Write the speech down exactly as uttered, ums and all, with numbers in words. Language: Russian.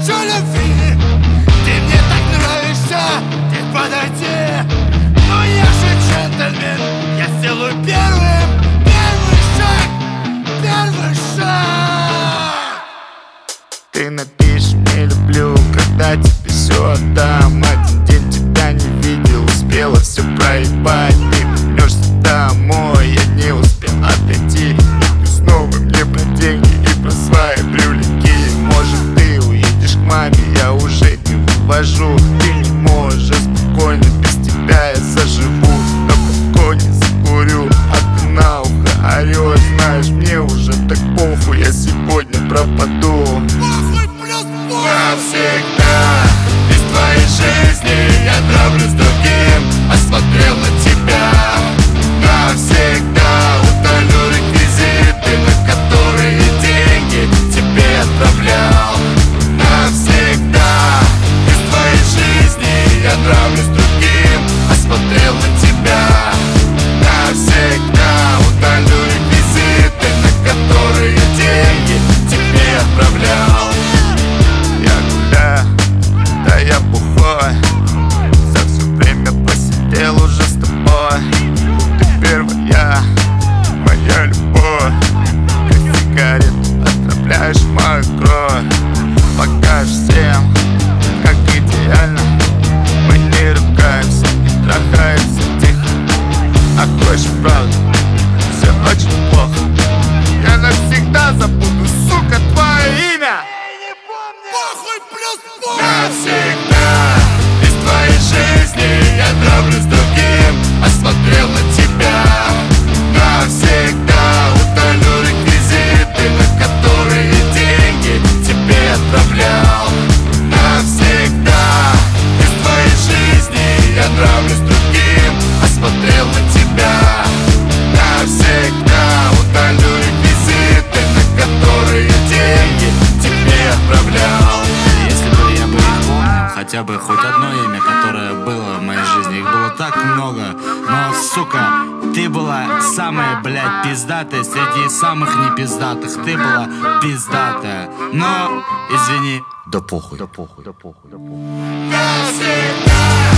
хочу любви. Ты мне так нравишься, ты подойди. Но я же джентльмен, я сделаю первым, первый шаг, первый шаг. Ты напишешь «не люблю», когда тебе все отдам. Один день тебя не видел, успела все проебать. Ты вернешься домой, я не успел отойти. И ты снова мне про деньги и про свои брюлики. Может, ты уедешь к маме, я уже не вывожу. Ты не можешь спокойно, без тебя я заживу. На балконе закурю, а ты на ухо орешь. Знаешь, мне уже так похуй, я сегодня пропаду. Похуй плюс похуй. Навсегда из твоей жизни я травлюсь другим, а смотрел на тебя. Навсегда удалю реквизиты, на которые деньги тебе отправлял. Навсегда из твоей жизни я травлюсь другим, а смотрел на тебя. Навсегда удалю реквизиты, на которые деньги тебе отправлял. Я гуляю, да я бухой, за все время посидел уже с тобой. Ты первая, моя любовь. Как сигарету отравляешь мою кровь. Покажешь всем, как идеально мы не ругаемся и трахаемся тихо. А хочешь правду, все очень плохо. Я навсегда забуду, сука, твое имя. Похуй плюс похуй. Навсегда из твоей жизни я травлюсь другим, а смотрел на тебя. Навсегда удалю реквизиты, на которые деньги тебе отправлял. Навсегда из твоей жизни я травлюсь другим, а смотрел на тебя. Навсегда удалю реквизиты, на которые деньги тебе отправлял. Если бы я бы их помнил, хотя бы хоть одно имя, которое было в моей жизни. Их было так много, но, сука, ты была самая, блядь, пиздатая среди самых непиздатых. Ты была пиздатая, но, извини, да похуй. Да похуй, да похуй, да похуй. Навсегда